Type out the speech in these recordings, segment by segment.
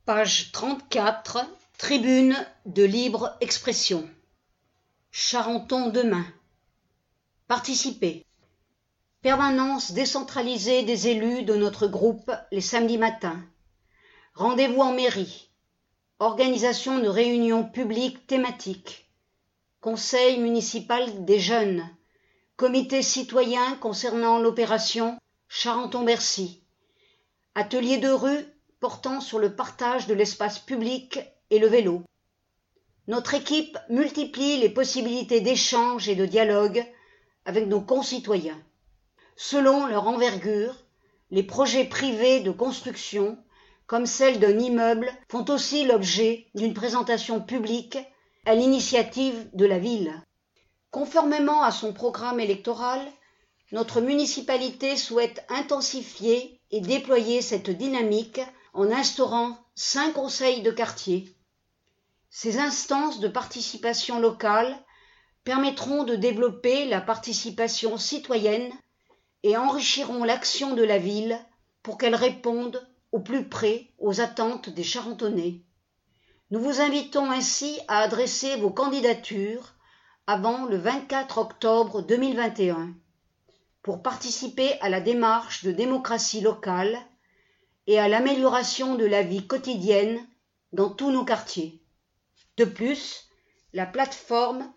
Page 34, Tribune de libre expression. Charenton demain. Participer. Permanence décentralisée des élus de notre groupe les samedis matins. Rendez-vous en mairie. Organisation de réunions publiques thématiques. Conseil municipal des jeunes. Comité citoyen concernant l'opération Charenton-Bercy. Atelier de rue portant sur le partage de l'espace public et le vélo. Notre équipe multiplie les possibilités d'échange et de dialogue avec nos concitoyens. Selon leur envergure, les projets privés de construction, comme celle d'un immeuble, font aussi l'objet d'une présentation publique à l'initiative de la ville. Conformément à son programme électoral, notre municipalité souhaite intensifier et déployer cette dynamique en instaurant 5 conseils de quartier. Ces instances de participation locale permettront de développer la participation citoyenne et enrichiront l'action de la ville pour qu'elle réponde au plus près aux attentes des Charentonnais. Nous vous invitons ainsi à adresser vos candidatures avant le 24 octobre 2021 pour participer à la démarche de démocratie locale et à l'amélioration de la vie quotidienne dans tous nos quartiers. De plus, la plateforme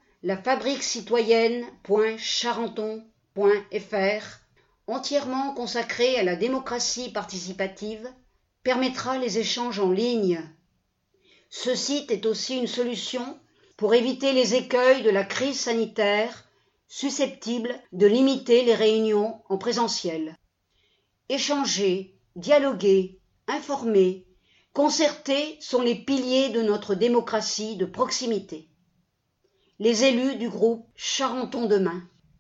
lafabriquecitoyenne.charenton.fr, entièrement consacrée à la démocratie participative, permettra les échanges en ligne. Ce site est aussi une solution pour éviter les écueils de la crise sanitaire susceptibles de limiter les réunions en présentiel. Échanger, dialoguer, informer, concerter sont les piliers de notre démocratie de proximité. Les élus du groupe Charenton demain.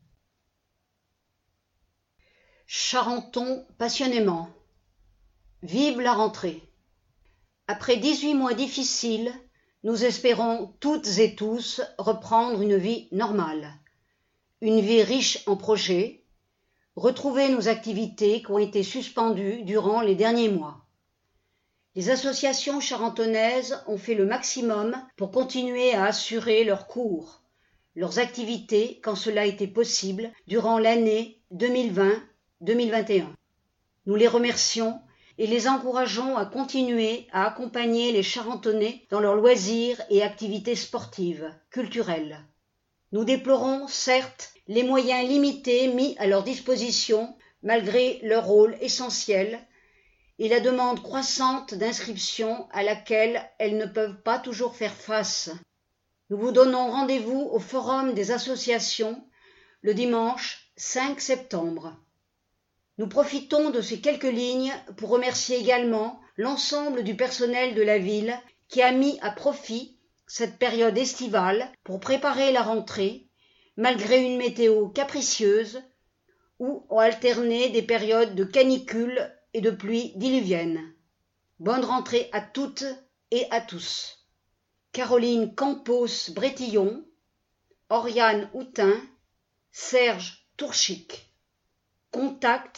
Charenton passionnément. Vive la rentrée. Après 18 mois difficiles, nous espérons toutes et tous reprendre une vie normale. Une vie riche en projets, retrouver nos activités qui ont été suspendues durant les derniers mois. Les associations charentonnaises ont fait le maximum pour continuer à assurer leurs cours, leurs activités quand cela était possible durant l'année 2020-2021. Nous les remercions et les encourageons à continuer à accompagner les Charentonnais dans leurs loisirs et activités sportives, culturelles. Nous déplorons, certes, les moyens limités mis à leur disposition malgré leur rôle essentiel et la demande croissante d'inscription à laquelle elles ne peuvent pas toujours faire face. Nous vous donnons rendez-vous au Forum des associations le dimanche 5 septembre. Nous profitons de ces quelques lignes pour remercier également l'ensemble du personnel de la ville qui a mis à profit cette période estivale pour préparer la rentrée, malgré une météo capricieuse, où ont alterné des périodes de canicule et de pluie diluvienne. Bonne rentrée à toutes et à tous. Caroline Campos-Brétillon, Oriane Houtin, Serge Tourchic. Contact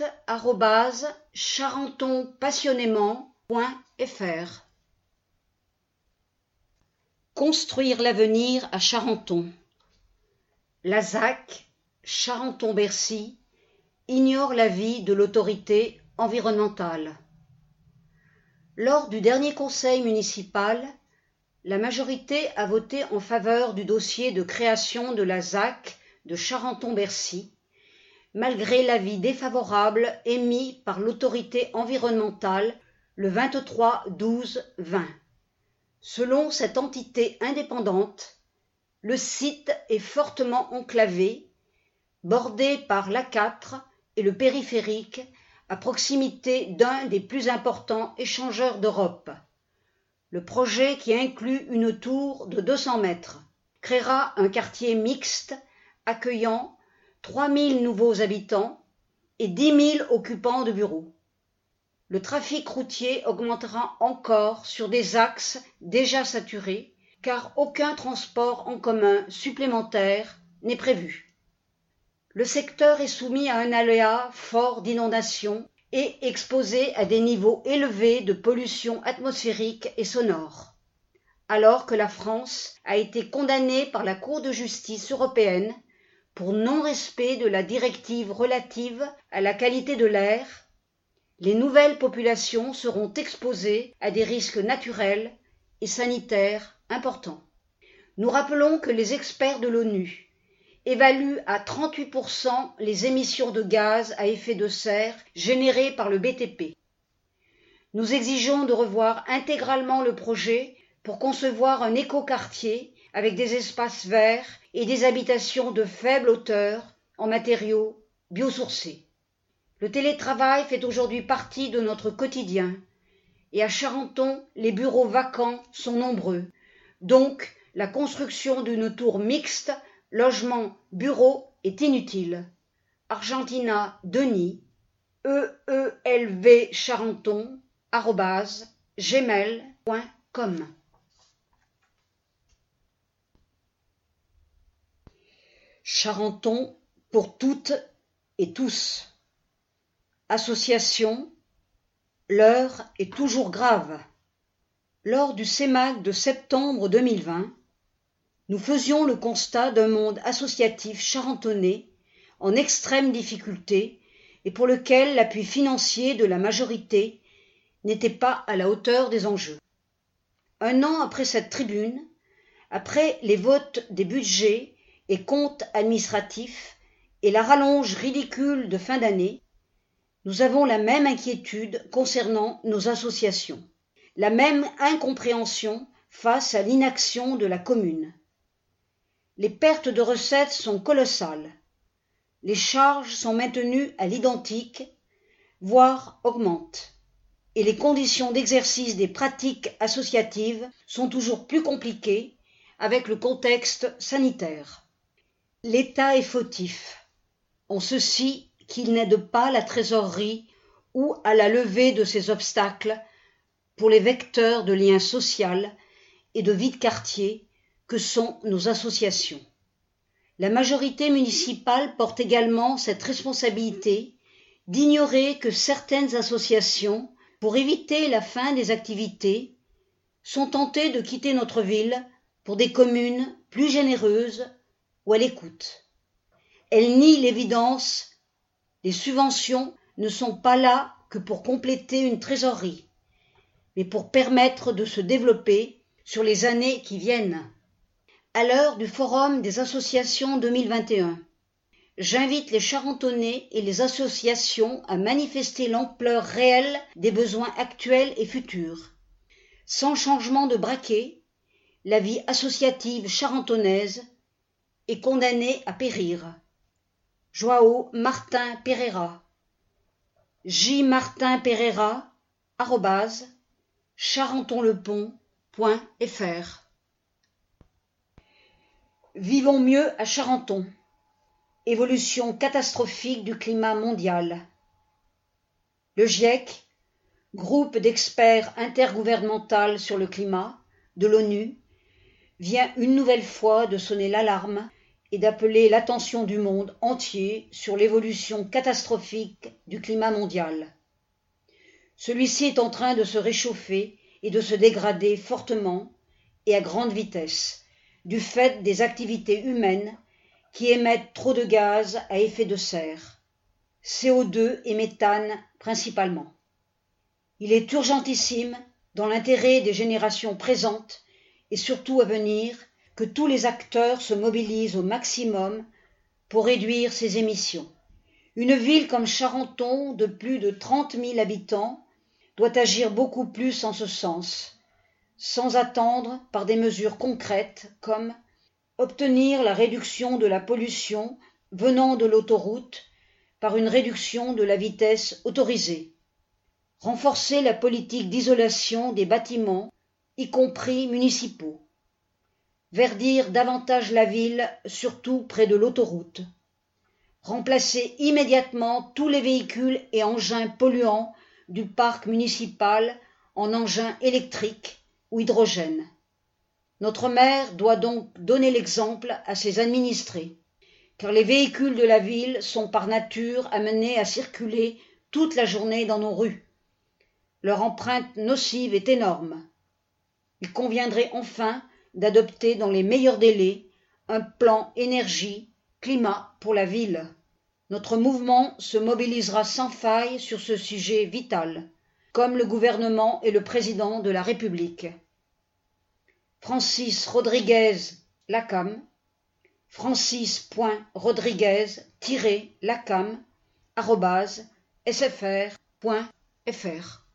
@charentonpassionnément.fr. Construire l'avenir à Charenton. La ZAC, Charenton-Bercy, ignore l'avis de l'autorité environnementale. Lors du dernier conseil municipal, la majorité a voté en faveur du dossier de création de la ZAC de Charenton-Bercy, malgré l'avis défavorable émis par l'autorité environnementale le 23/12/20. Selon cette entité indépendante, le site est fortement enclavé, bordé par l'A4 et le périphérique, à proximité d'un des plus importants échangeurs d'Europe. Le projet, qui inclut une tour de 200 mètres, créera un quartier mixte accueillant 3000 nouveaux habitants et 10 000 occupants de bureaux. Le trafic routier augmentera encore sur des axes déjà saturés, car aucun transport en commun supplémentaire n'est prévu. Le secteur est soumis à un aléa fort d'inondations et exposés à des niveaux élevés de pollution atmosphérique et sonore. Alors que la France a été condamnée par la Cour de justice européenne pour non-respect de la directive relative à la qualité de l'air, les nouvelles populations seront exposées à des risques naturels et sanitaires importants. Nous rappelons que les experts de l'ONU évaluent à 38% les émissions de gaz à effet de serre générées par le BTP. Nous exigeons de revoir intégralement le projet pour concevoir un écoquartier avec des espaces verts et des habitations de faible hauteur en matériaux biosourcés. Le télétravail fait aujourd'hui partie de notre quotidien et à Charenton, les bureaux vacants sont nombreux. Donc, la construction d'une tour mixte, logement-bureau, est inutile. Argentina Denis, eelvcharenton@gmail.com. Charenton pour toutes et tous. Association, l'heure est toujours grave. Lors du CEMAC de septembre 2020, nous faisions le constat d'un monde associatif charentonnais en extrême difficulté et pour lequel l'appui financier de la majorité n'était pas à la hauteur des enjeux. Un an après cette tribune, après les votes des budgets et comptes administratifs et la rallonge ridicule de fin d'année, nous avons la même inquiétude concernant nos associations, la même incompréhension face à l'inaction de la commune. Les pertes de recettes sont colossales, les charges sont maintenues à l'identique, voire augmentent, et les conditions d'exercice des pratiques associatives sont toujours plus compliquées avec le contexte sanitaire. L'État est fautif, en ceci qu'il n'aide pas la trésorerie ou à la levée de ces obstacles pour les vecteurs de liens sociaux et de vie de quartier que sont nos associations. La majorité municipale porte également cette responsabilité d'ignorer que certaines associations, pour éviter la fin des activités, sont tentées de quitter notre ville pour des communes plus généreuses ou à l'écoute. Elles nient l'évidence, les subventions ne sont pas là que pour compléter une trésorerie, mais pour permettre de se développer sur les années qui viennent. À l'heure du Forum des associations 2021, j'invite les Charentonnais et les associations à manifester l'ampleur réelle des besoins actuels et futurs. Sans changement de braquet, la vie associative charentonnaise est condamnée à périr. João Martin Pereira, jmartinpereira@charentonlepont.fr. Vivons mieux à Charenton. Évolution catastrophique du climat mondial. Le GIEC, groupe d'experts intergouvernemental sur le climat de l'ONU, vient une nouvelle fois de sonner l'alarme et d'appeler l'attention du monde entier sur l'évolution catastrophique du climat mondial. Celui-ci est en train de se réchauffer et de se dégrader fortement et à grande vitesse, du fait des activités humaines qui émettent trop de gaz à effet de serre, CO2 et méthane principalement. Il est urgentissime, dans l'intérêt des générations présentes et surtout à venir, que tous les acteurs se mobilisent au maximum pour réduire ces émissions. Une ville comme Charenton, de plus de 30 000 habitants, doit agir beaucoup plus en ce sens, sans attendre par des mesures concrètes comme obtenir la réduction de la pollution venant de l'autoroute par une réduction de la vitesse autorisée, renforcer la politique d'isolation des bâtiments, y compris municipaux, verdir davantage la ville, surtout près de l'autoroute, remplacer immédiatement tous les véhicules et engins polluants du parc municipal en engins électriques ou hydrogène. Notre maire doit donc donner l'exemple à ses administrés, car les véhicules de la ville sont par nature amenés à circuler toute la journée dans nos rues. Leur empreinte nocive est énorme. Il conviendrait enfin d'adopter dans les meilleurs délais un plan énergie-climat pour la ville. Notre mouvement se mobilisera sans faille sur ce sujet vital, comme le gouvernement et le président de la République. Francis Rodriguez Lacam, francis.rodriguez-lacam @sfr.fr